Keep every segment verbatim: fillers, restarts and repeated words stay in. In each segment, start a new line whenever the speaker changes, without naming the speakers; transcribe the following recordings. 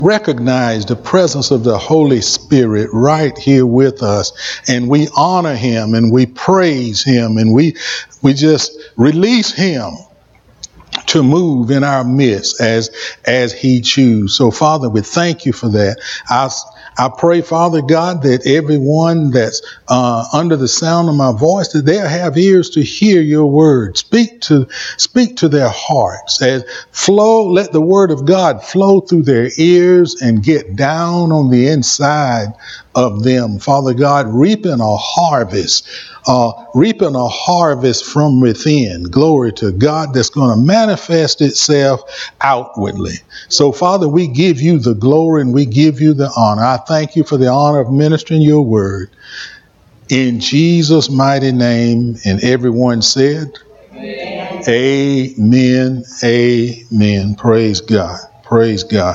recognize the presence of the Holy Spirit right here with us, and we honor him and we praise him and we we just release him to move in our midst as as he chooses. So Father, we thank you for that. I, I pray, Father God, that everyone that's uh, under the sound of my voice, that they'll have ears to hear your word. Speak to speak to their hearts. As flow, let the word of God flow through their ears and get down on the inside of them. Father God, reaping a harvest, uh, reaping a harvest from within. Glory to God, that's going to manifest itself outwardly. So Father, we give you the glory and we give you the honor. I thank you for the honor of ministering your word. In Jesus' mighty name, and everyone said, Amen. Amen. Amen. Praise God. Praise God.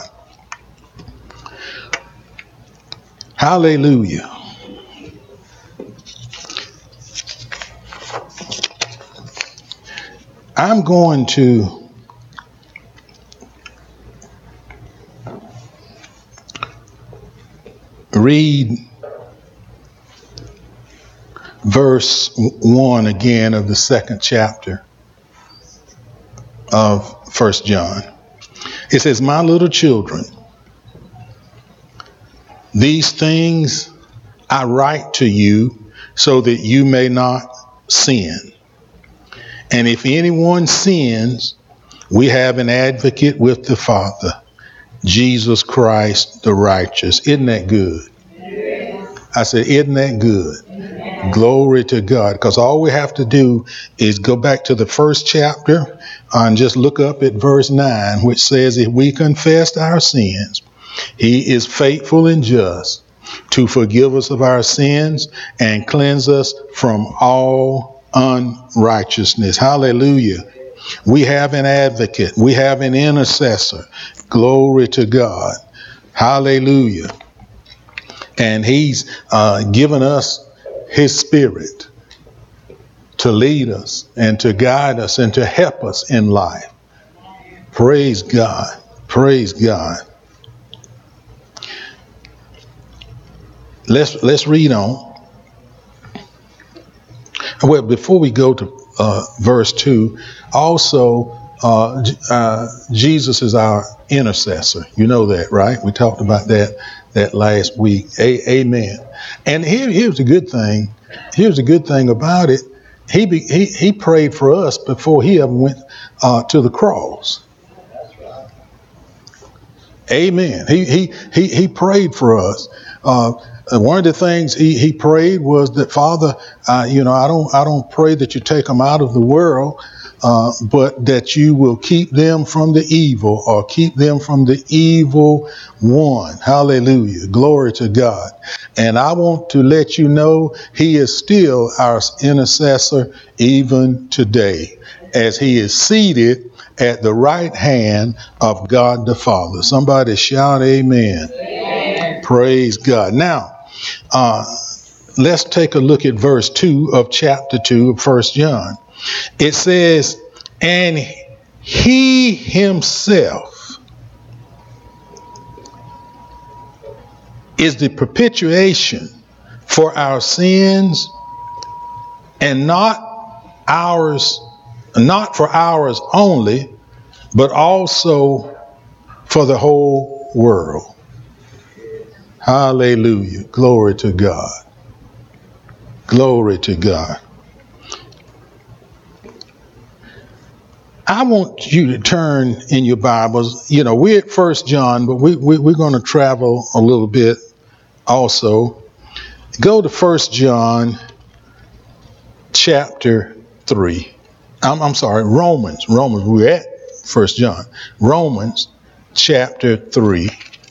Hallelujah. I'm going to read verse one again of the second chapter of First John. It says, "My little children, these things I write to you so that you may not sin. And if anyone sins, we have an advocate with the Father, Jesus Christ the righteous." Isn't that good? Yes. I said, isn't that good? Yes. Glory to God. Because all we have to do is go back to the first chapter and just look up at verse nine, which says, if we confess our sins, he is faithful and just to forgive us of our sins and cleanse us from all unrighteousness. Hallelujah. We have an advocate. We have an intercessor. Glory to God. Hallelujah. And he's uh, given us his spirit to lead us and to guide us and to help us in life. Praise God. Praise God. Let's let's read on. Well, before we go to uh, verse two, also uh, uh, Jesus is our intercessor. You know that, right? We talked about that that last week. A- amen. And here, here's the good thing. Here's the good thing about it. He be, he he prayed for us before he ever went uh, to the cross. Amen. He he he he prayed for us. Uh, one of the things he, he prayed was that, Father, uh, you know, I don't I don't pray that you take them out of the world, uh, but that you will keep them from the evil, or keep them from the evil one. Hallelujah. Glory to God. And I want to let you know he is still our intercessor even today, as he is seated at the right hand of God the Father. Somebody shout amen. Amen. Praise God. Now, uh, let's take a look at verse two of chapter two of First John. It says, and he himself is the propitiation for our sins, and not ours, not for ours only, but also for the whole world. Hallelujah. Glory to God. Glory to God. I want you to turn in your Bibles. You know, we're at First John, but we, we, we're going to travel a little bit also. Go to First John chapter three. I'm, I'm sorry, Romans. Romans. We're at First John. Romans chapter three.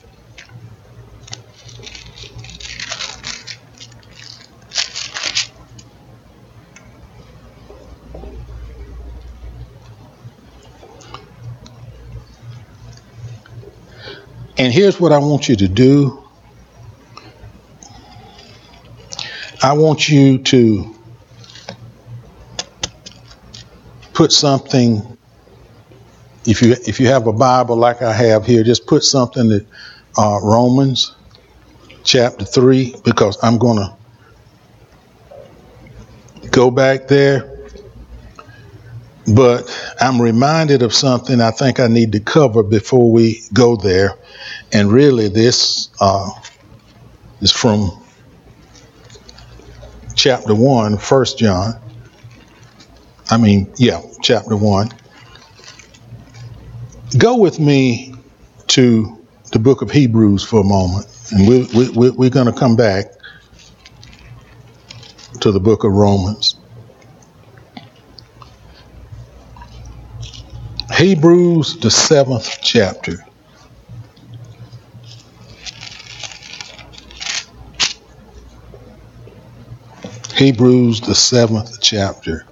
And here's what I want you to do. I want you to put something, if you if you have a Bible like I have here, just put something that uh, Romans chapter three, because I'm going to go back there. But I'm reminded of something I think I need to cover before we go there. And really this uh, is from chapter one, First John. I mean, yeah, chapter one. Go with me to the book of Hebrews for a moment. And we, we, we're going to come back to the book of Romans. Hebrews, the seventh chapter. Hebrews, the seventh chapter.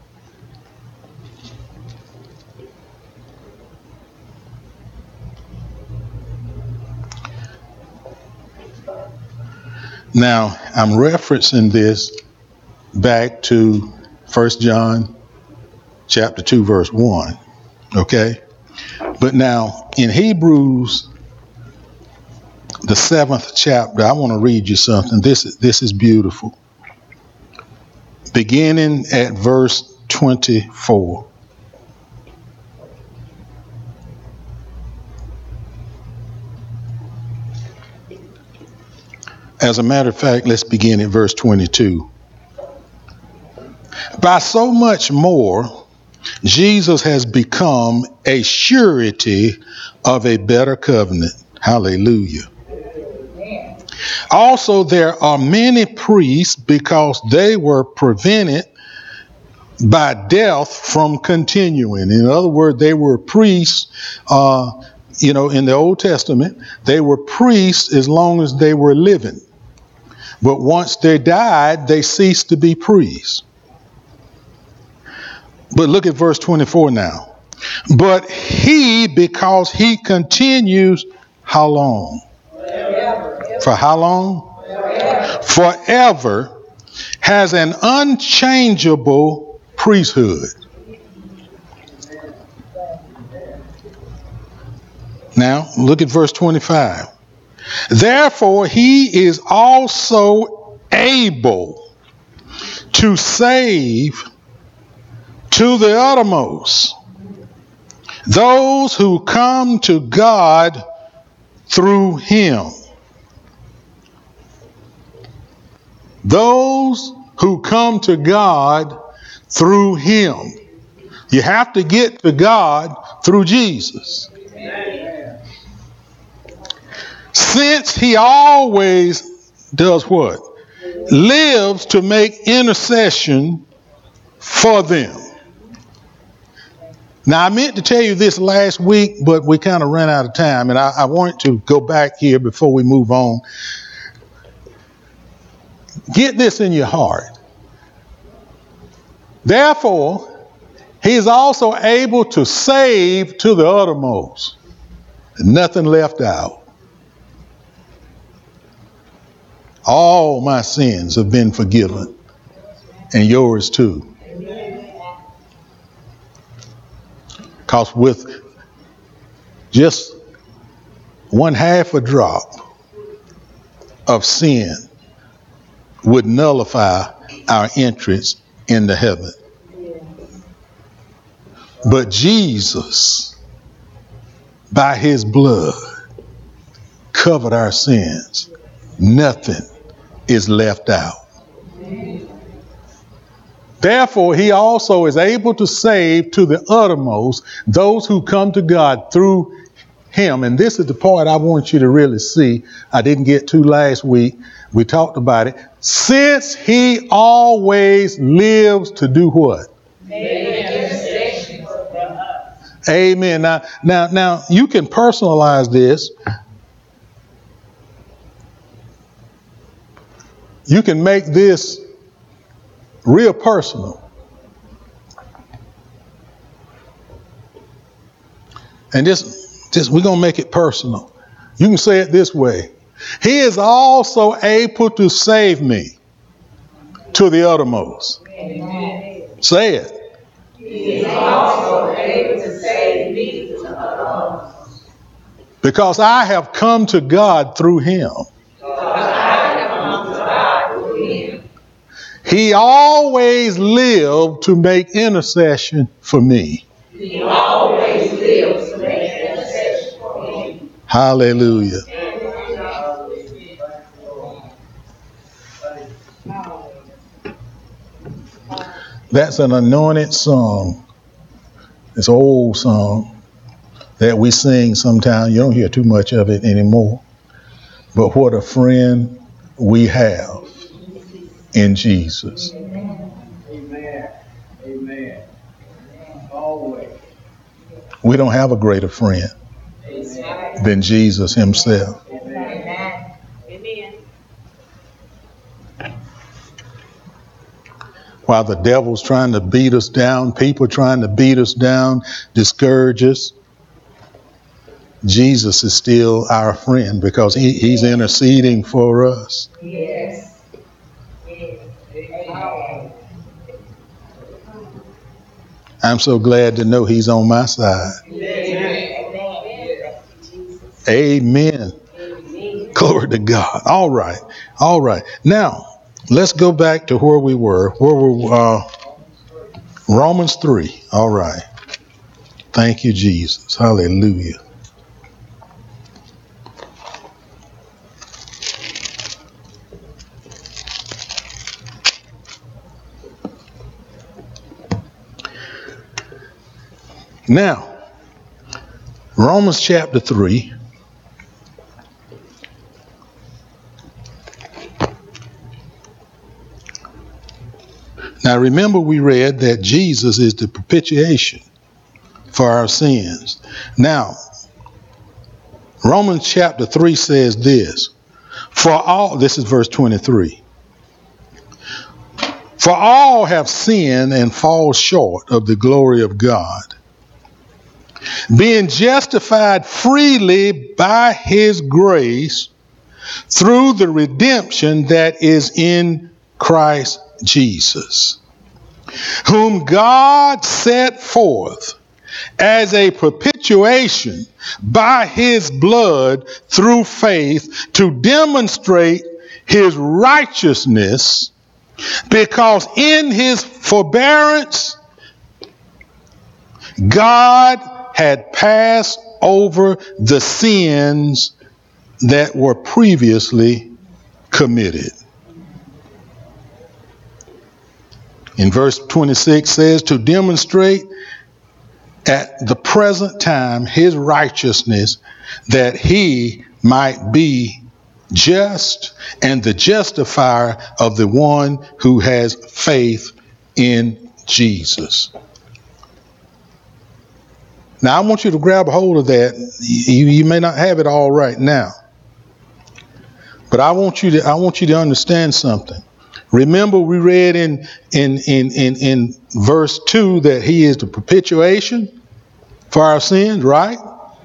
Now, I'm referencing this back to First John chapter two, verse one. Okay? But now, in Hebrews, the seventh chapter, I want to read you something. This is, this is beautiful. Beginning at verse twenty-four. As a matter of fact, let's begin at verse twenty-two. By so much more, Jesus has become a surety of a better covenant. Hallelujah. Also, there are many priests because they were prevented by death from continuing. In other words, they were priests, uh, you know, in the Old Testament, they were priests as long as they were living. But once they died, they ceased to be priests. But look at verse twenty-four now. But he, because he continues, how long? Forever. For how long? Forever. Forever, has an unchangeable priesthood. Now, look at verse twenty-five. Therefore, he is also able to save to the uttermost those who come to God through him. Those who come to God through him. You have to get to God through Jesus. Amen. Since he always does what? Lives to make intercession for them. Now, I meant to tell you this last week, but we kind of ran out of time, and I, I want to go back here before we move on. Get this in your heart. Therefore, he is also able to save to the uttermost. Nothing left out. All my sins have been forgiven, and yours too. Because with just one half a drop of sin would nullify our entrance into heaven. But Jesus, by his blood, covered our sins. Nothing is left out. Therefore, he also is able to save to the uttermost those who come to God through him. And this is the part I want you to really see. I didn't get to last week. We talked about it. Since he always lives to do what? Amen. Amen. Now, now, now you can personalize this. You can make this real personal. And this, this we're going to make it personal. You can say it this way. He is also able to save me to the uttermost. Amen. Say it. He is also able to save me to the uttermost. Because I have come to God through him. He always lived to make intercession for me.
He always lives to make intercession for me.
Hallelujah. That's an anointed song. It's an old song that we sing sometimes. You don't hear too much of it anymore. But what a friend we have in Jesus.
Amen. Amen. Always.
We don't have a greater friend than Jesus himself.
Amen.
While the devil's trying to beat us down, people trying to beat us down, discourage us, Jesus is still our friend because he, he's interceding for us.
Yes. Amen.
I'm so glad to know he's on my side. Amen. Amen. Glory to God. All right. All right. Now, let's go back to where we were. Where we uh, Romans three. All right. Thank you, Jesus. Hallelujah. Now, Romans chapter three. Now remember we read that Jesus is the propitiation for our sins. Now, Romans chapter three says this. For all, this is verse twenty-three. For all have sinned and fall short of the glory of God, being justified freely by his grace through the redemption that is in Christ Jesus, whom God set forth as a propitiation by his blood through faith to demonstrate his righteousness, because in his forbearance God had passed over the sins that were previously committed. In verse twenty-six says, to demonstrate at the present time his righteousness, that he might be just and the justifier of the one who has faith in Jesus. Now, I want you to grab a hold of that. You, you may not have it all right now, but I want you to I want you to understand something. Remember, we read in in in in, in verse two that he is the propitiation for our sins, right?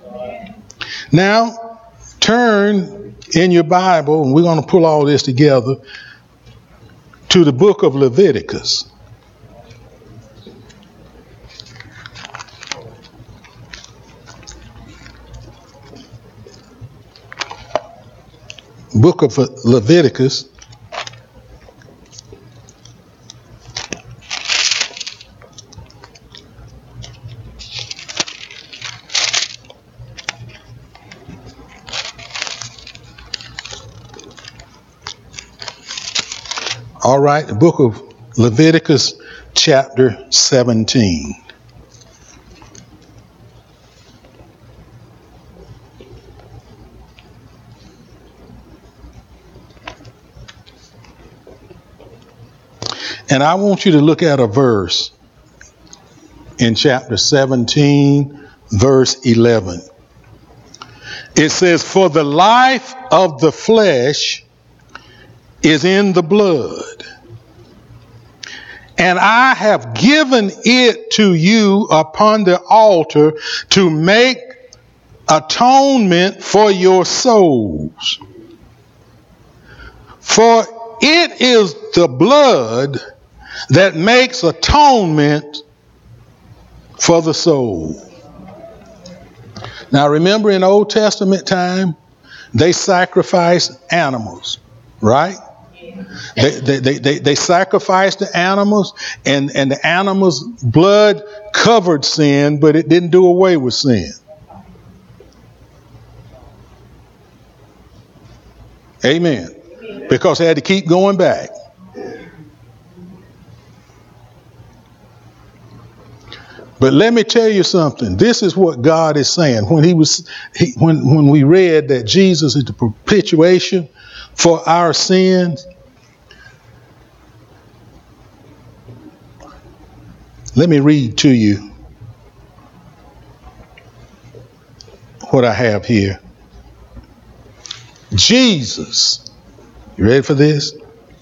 Now, turn in your Bible, and we're going to pull all this together, to the book of Leviticus. Book of Leviticus. All right, the book of Leviticus, chapter seventeen. And I want you to look at a verse in chapter seventeen, verse eleven. It says, for the life of the flesh is in the blood, and I have given it to you upon the altar to make atonement for your souls. For it is the blood that makes atonement for the soul. Now remember, in Old Testament time, they sacrificed animals, right? They, they, they, they, they sacrificed the animals, and, and the animals' blood covered sin, but it didn't do away with sin. Amen. Because they had to keep going back. But let me tell you something. This is what God is saying. When he was, he, when, when we read that Jesus is the propitiation for our sins, let me read to you what I have here. Jesus, you ready for this?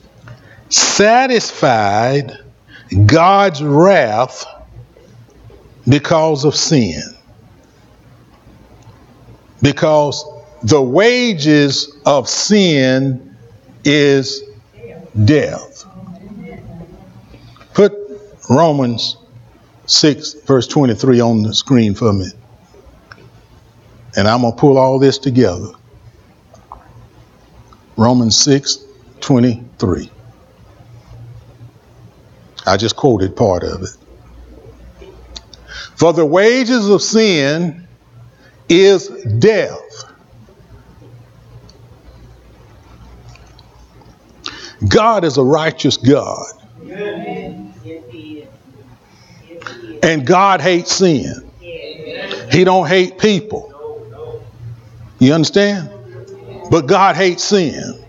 Satisfied God's wrath because of sin. Because the wages of sin is death. Put Romans six, verse twenty-three on the screen for me. And I'm going to pull all this together. Romans six, twenty-three. I just quoted part of it. For the wages of sin is death. God is a righteous God. And God hates sin. He don't hate people. You understand? But God hates sin.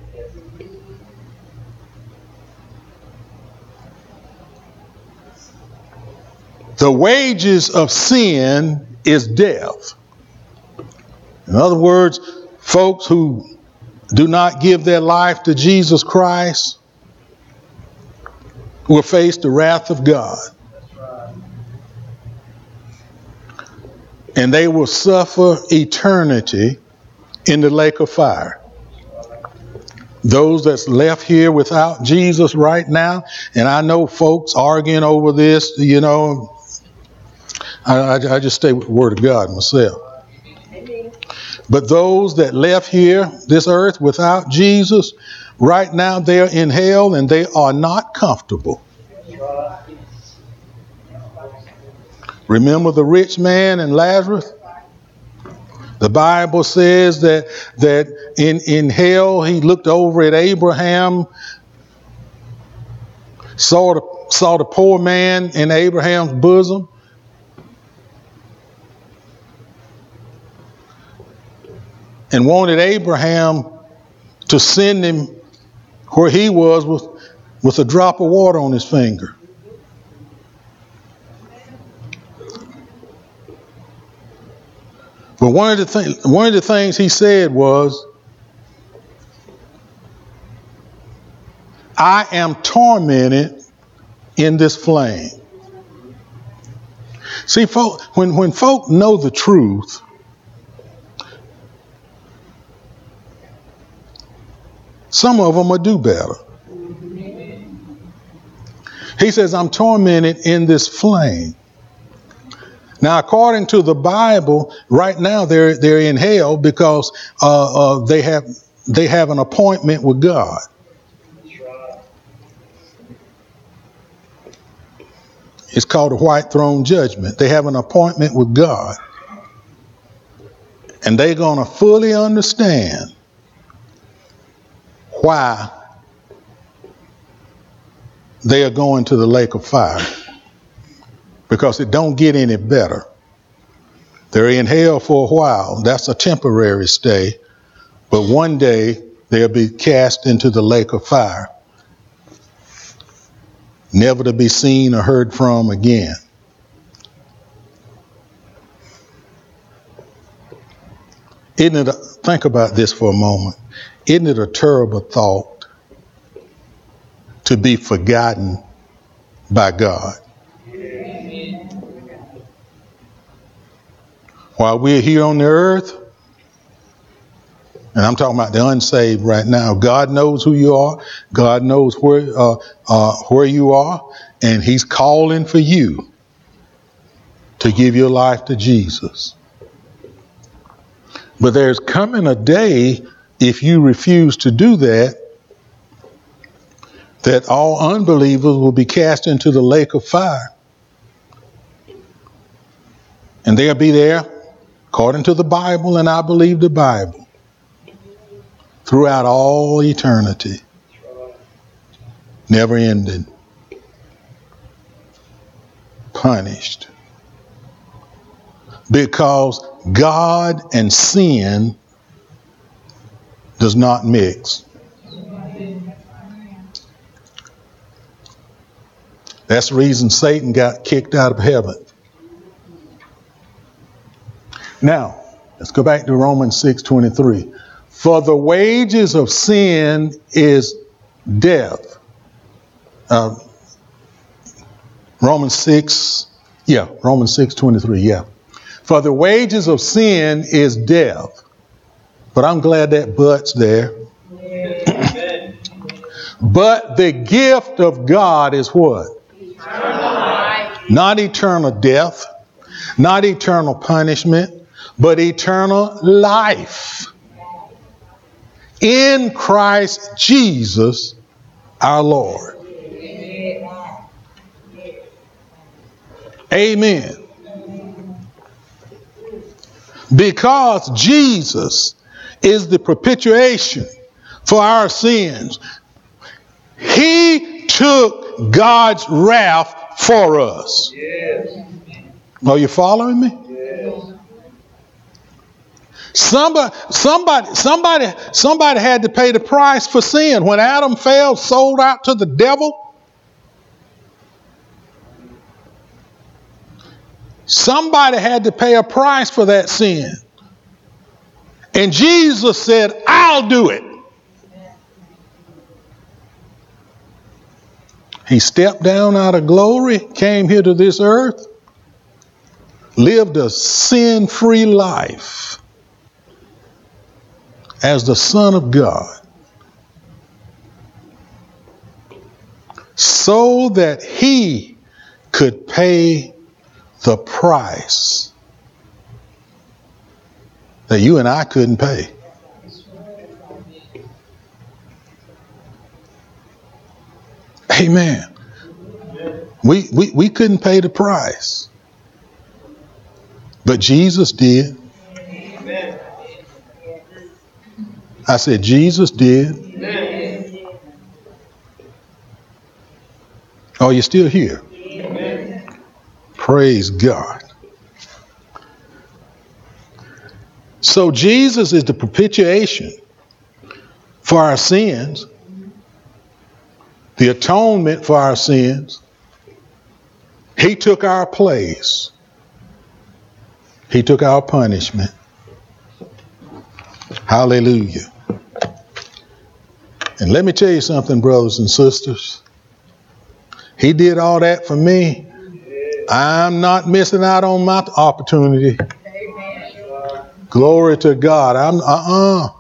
The wages of sin is death. In other words, folks who do not give their life to Jesus Christ will face the wrath of God. And they will suffer eternity in the lake of fire. Those that's left here without Jesus right now, and I know folks arguing over this, you know, I, I, I just stay with the Word of God myself. But those that left here, this earth, without Jesus, right now they're in hell and they are not comfortable. Remember the rich man and Lazarus? The Bible says that that in, in hell he looked over at Abraham, saw the, saw the poor man in Abraham's bosom, and wanted Abraham to send him where he was with, with a drop of water on his finger. But one of the things, one of the things he said was, I am tormented in this flame. See, folk, when, when folk know the truth, some of them will do better. He says, I'm tormented in this flame. Now, according to the Bible, right now they're they're in hell because uh, uh, they have they have an appointment with God. It's called a white throne judgment. They have an appointment with God, and they're going to fully understand why they are going to the lake of fire. Because it don't get any better. They're in hell for a while. That's a temporary stay. But one day they'll be cast into the lake of fire. Never to be seen or heard from again. Isn't it a, think about this for a moment. Isn't it a terrible thought to be forgotten by God? While we're here on the earth, and I'm talking about the unsaved right now, God knows who you are. God knows where uh, uh, where you are, and He's calling for you to give your life to Jesus. But there's coming a day, if you refuse to do that, that all unbelievers will be cast into the lake of fire. And they'll be there, according to the Bible, and I believe the Bible, throughout all eternity. Never ending. Punished. Because God and sin does not mix. That's the reason Satan got kicked out of heaven. Now, let's go back to Romans six twenty-three. For the wages of sin is death. Uh, Romans six, yeah, Romans six twenty-three, yeah. For the wages of sin is death. But I'm glad that but's there. But the gift of God is what?
Eternal life.
Not eternal death, not eternal punishment, but eternal life. In Christ Jesus our Lord. Amen. Because Jesus is the propitiation for our sins. He took God's wrath for us.
Yes.
Are you following me?
Yes.
Somebody, somebody, somebody, somebody had to pay the price for sin. When Adam fell, sold out to the devil, somebody had to pay a price for that sin. And Jesus said, I'll do it. He stepped down out of glory, came here to this earth, lived a sin-free life as the Son of God, so that he could pay the price that you and I couldn't pay. Amen. We, we, we couldn't pay the price. But Jesus did.
Amen.
I said, Jesus did.
Amen.
Oh, you're still here?
Amen.
Praise God. So Jesus is the propitiation for our sins, the atonement for our sins. He took our place. He took our punishment. Hallelujah. And let me tell you something, brothers and sisters. He did all that for me. I'm not missing out on my opportunity.
Amen.
Glory to God. I'm uh-uh.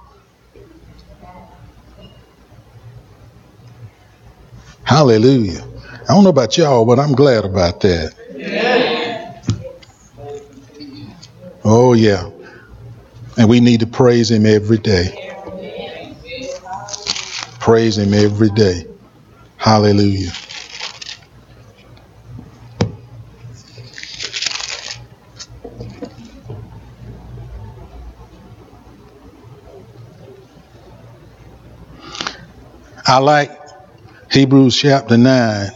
Hallelujah. I don't know about y'all, but I'm glad about that.
Amen.
Oh, yeah. And we need to praise him every day. Praise him every day. Hallelujah. I like Hebrews chapter nine.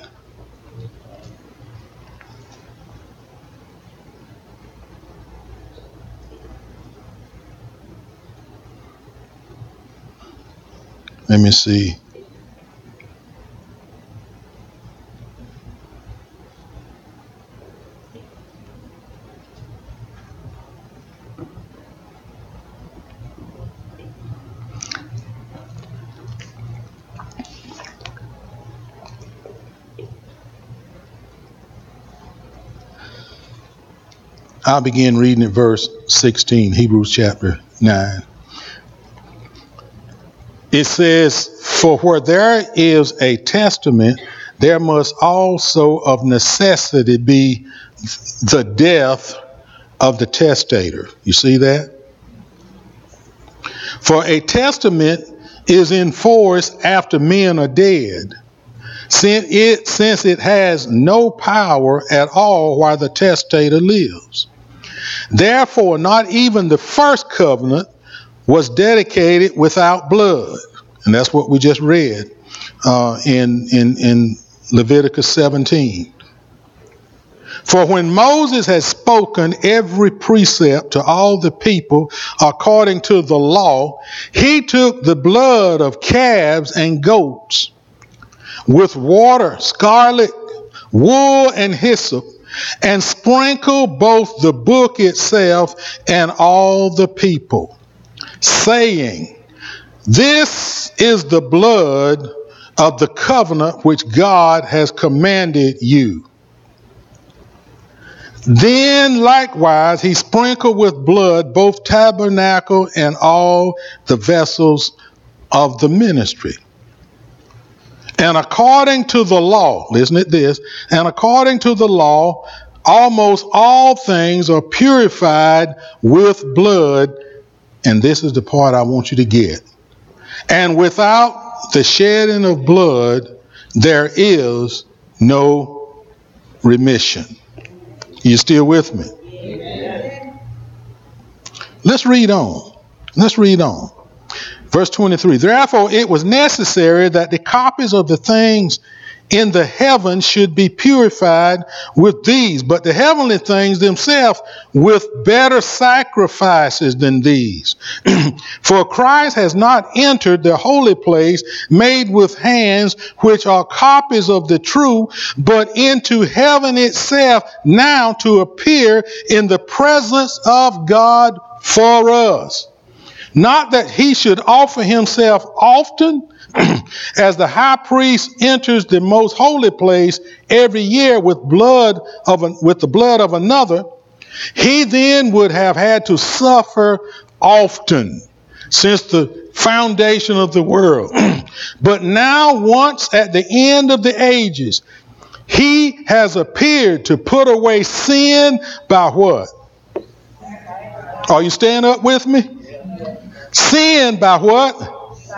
Let me see. I'll begin reading at verse sixteen, Hebrews chapter nine. It says, for where there is a testament, there must also of necessity be the death of the testator. You see that? For a testament is in force after men are dead, since it, since it has no power at all while the testator lives. Therefore, not even the first covenant was dedicated without blood. And that's what we just read uh, in, in, in Leviticus seventeen. For when Moses had spoken every precept to all the people according to the law, he took the blood of calves and goats with water, scarlet, wool, and hyssop, and sprinkled both the book itself and all the people, saying, "This is the blood of the covenant which God has commanded you." Then likewise he sprinkled with blood both tabernacle and all the vessels of the ministry. And according to the law, listen to this, and according to the law, almost all things are purified with blood. And this is the part I want you to get. And without the shedding of blood, there is no remission. You still with me? Amen. Let's read on. Let's read on. Verse twenty-three. Therefore it was necessary that the copies of the things in the heavens should be purified with these, but the heavenly things themselves with better sacrifices than these. For Christ has not entered the holy place made with hands, which are copies of the true, but into heaven itself, now to appear in the presence of God for us. Not that he should offer himself often, as the high priest enters the most holy place every year with blood of an, with the blood of another, he then would have had to suffer often since the foundation of the world. But now, once at the end of the ages, he has appeared to put away sin by what? Are you staying up with me? Sin by what?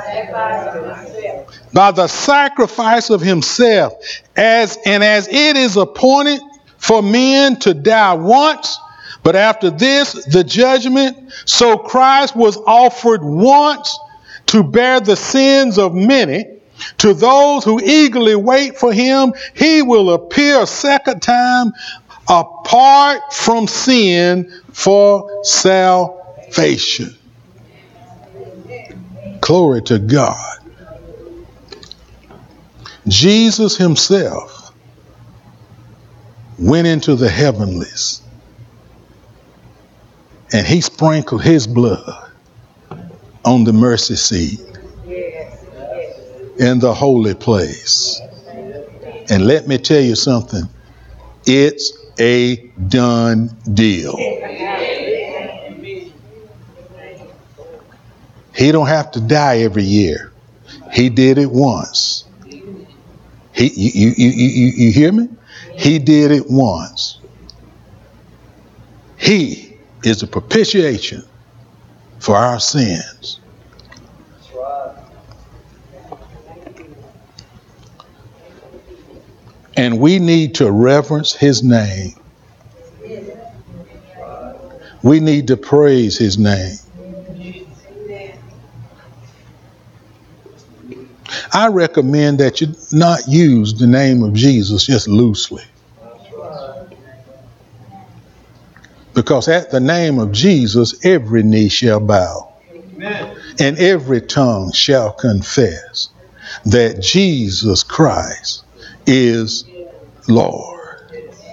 By the sacrifice of himself. As and as it is appointed for men to die once, but after this the judgment, so Christ was offered once to bear the sins of many. To those who eagerly wait for him, he will appear a second time apart from sin for salvation. Glory to God. Jesus himself went into the heavenlies and he sprinkled his blood on the mercy seat in the holy place. And let me tell you something. It's a done deal. He don't have to die every year. He did it once. He, you, you, you, you, you hear me? He did it once. He is the propitiation for our sins. And we need to reverence his name. We need to praise his name. I recommend that you not use the name of Jesus just loosely. Because at the name of Jesus, every knee shall bow. Amen. And every tongue shall confess that Jesus Christ is Lord.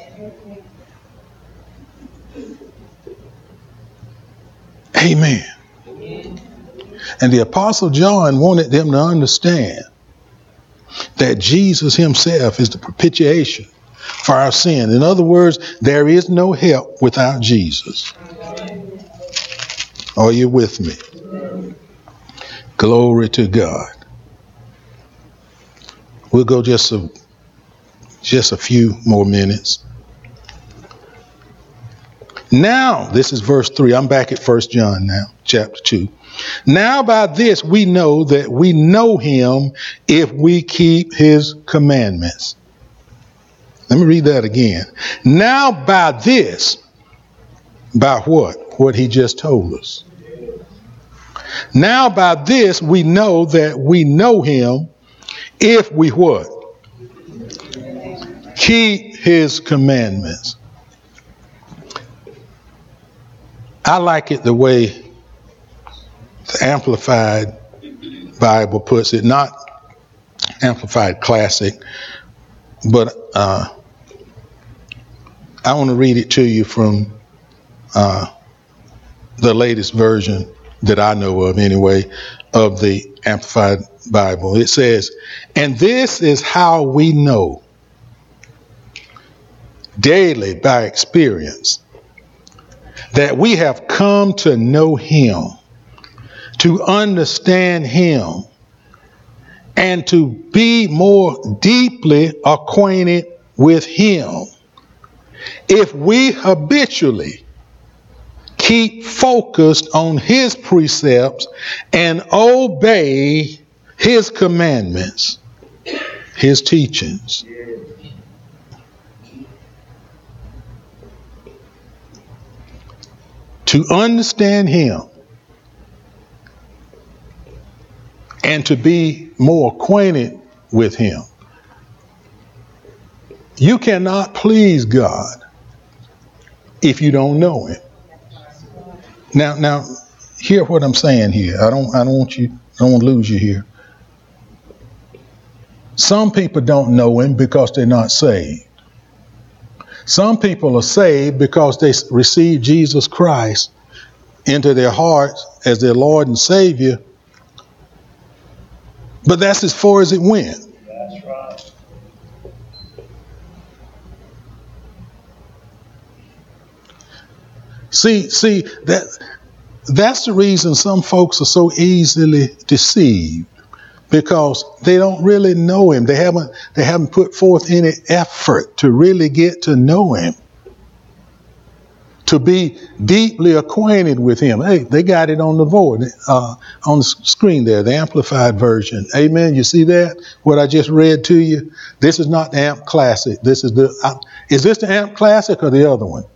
Amen. And the Apostle John wanted them to understand that Jesus himself is the propitiation for our sin. In other words, there is no help without Jesus. Are you with me? Glory to God. We'll go just a, just a few more minutes. Now, this is verse three. I'm back at First John now, chapter two. Now by this we know that we know him if we keep his commandments. Let me read that again. Now by this, by what? What he just told us. Now by this we know that we know him if we what? Keep his commandments. I like it the way the Amplified Bible puts it, not Amplified Classic, but uh, I want to read it to you from uh, the latest version that I know of anyway, of the Amplified Bible. It says, and this is how we know daily by experience that we have come to know him, to understand him, and to be more deeply acquainted with him if we habitually keep focused on his precepts and obey his commandments, his teachings. To understand him and to be more acquainted with him. You cannot please God if you don't know him. Now, now, hear what I'm saying here. I don't, I don't want you, I don't want to lose you here. Some people don't know him because they're not saved. Some people are saved because they received Jesus Christ into their hearts as their Lord and Savior. But that's as far as it went.
That's right.
See, see, that that's the reason some folks are so easily deceived, because they don't really know him. They haven't they haven't put forth any effort to really get to know him, to be deeply acquainted with him. Hey, they got it on the board, uh, on the screen there, the Amplified version. Amen. You see that? What I just read to you? This is not the Amp Classic. This is the, uh, is this the Amp Classic or the other one?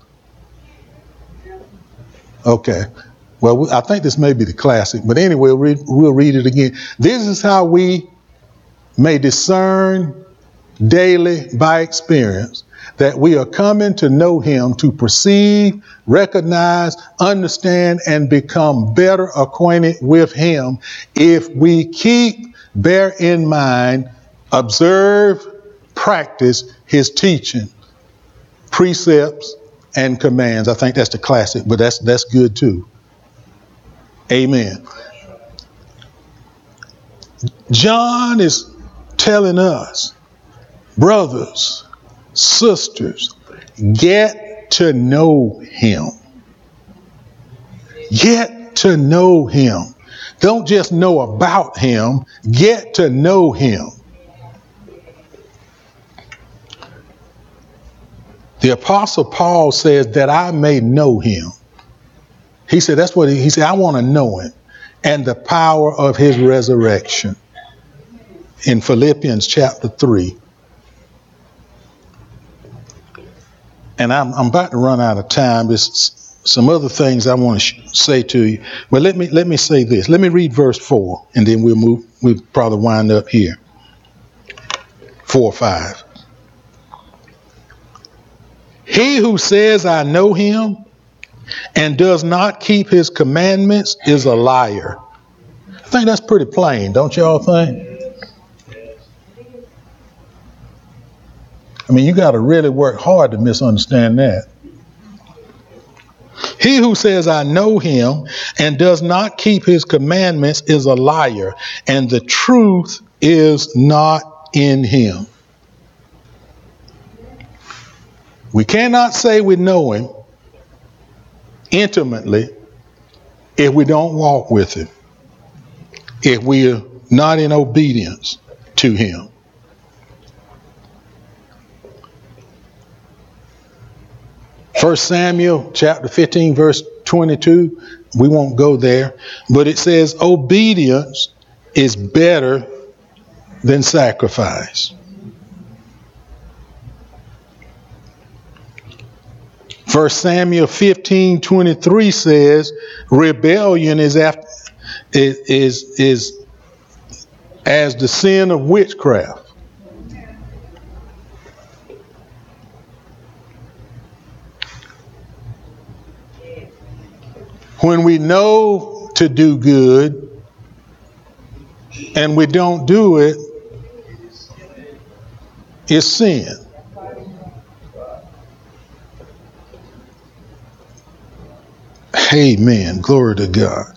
Okay. Well, I think this may be the Classic, but anyway, we'll read, we'll read it again. This is how we may discern daily by experience that we are coming to know him, to perceive, recognize, understand, and become better acquainted with him if we keep, bear in mind, observe, practice his teaching, precepts, and commands. I think that's the Classic, but that's that's good too. Amen. John is telling us, brothers, sisters, get to know him. Get to know him. Don't just know about him. Get to know him. The Apostle Paul says that I may know him. He said, that's what he, he said, I want to know him and the power of his resurrection. In Philippians chapter three. And I'm, I'm about to run out of time. There's some other things I want to sh- say to you. But let me let me say this. Let me read verse four, and then we'll move. We'll probably wind up here. Four or five. He who says, I know him, and does not keep his commandments is a liar. I think that's pretty plain, don't y'all think? I mean, you got to really work hard to misunderstand that. He who says, I know him, and does not keep his commandments is a liar, and the truth is not in him. We cannot say we know him intimately if we don't walk with him, if we are not in obedience to him. First Samuel chapter fifteen, verse twenty-two, we won't go there. But it says obedience is better than sacrifice. First Samuel fifteen twenty-three says rebellion is after is is, is as the sin of witchcraft. When we know to do good and we don't do it, it's sin. Amen. Glory to God.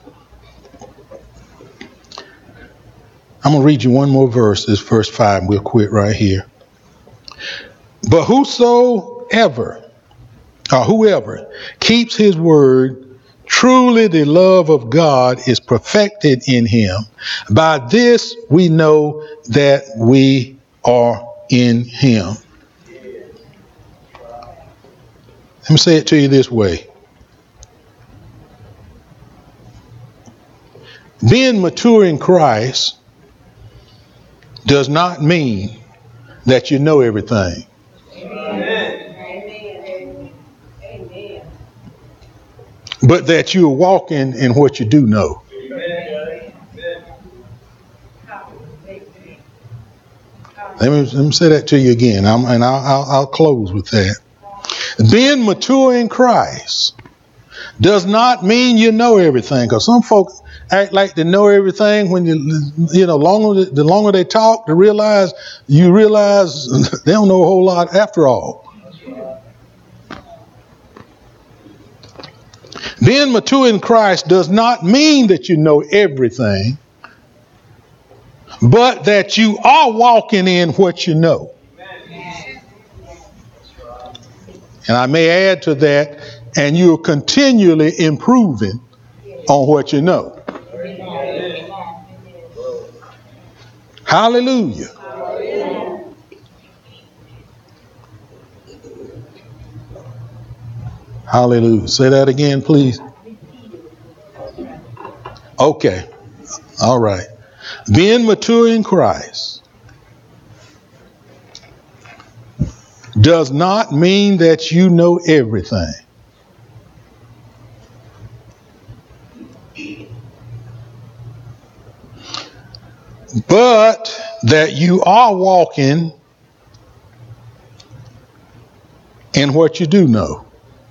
I'm going to read you one more verse. This verse five. We'll quit right here. But whosoever, or whoever keeps his word, truly the love of God is perfected in him. By this we know that we are in him. Let me say it to you this way. Being mature in Christ does not mean that you know everything.
Amen. Amen.
But that you're walking in what you do know. Let me, let me say that to you again, I'm, and I'll, I'll, I'll close with that. Being mature in Christ does not mean you know everything, because some folks act like they know everything. When you, you know, longer the longer they talk, to realize you realize they don't know a whole lot after all. Being mature in Christ does not mean that you know everything, but that you are walking in what you know. And I may add to that, and you're continually improving on what you know. Hallelujah. Hallelujah. Say that again, please. Okay. All right. Being mature in Christ does not mean that you know everything. But that you are walking in what you do know.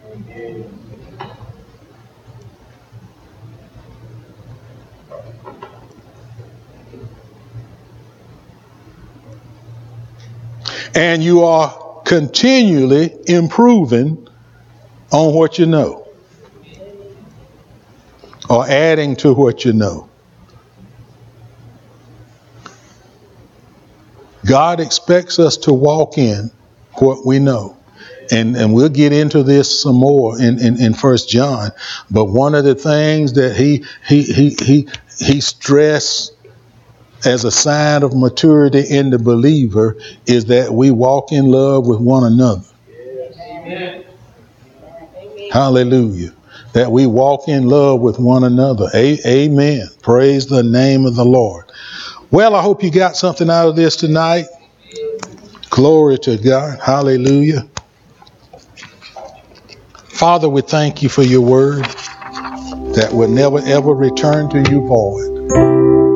And you are continually improving on what you know, or adding to what you know. God expects us to walk in what we know. And, and we'll get into this some more in, in, in First John. But one of the things that he he he he he stressed as a sign of maturity in the believer is that we walk in love with one another.
Amen.
Hallelujah. That we walk in love with one another. A- amen. Praise the name of the Lord. Well, I hope you got something out of this tonight. Glory to God. Hallelujah. Father, we thank you for your word that will never ever return to you void.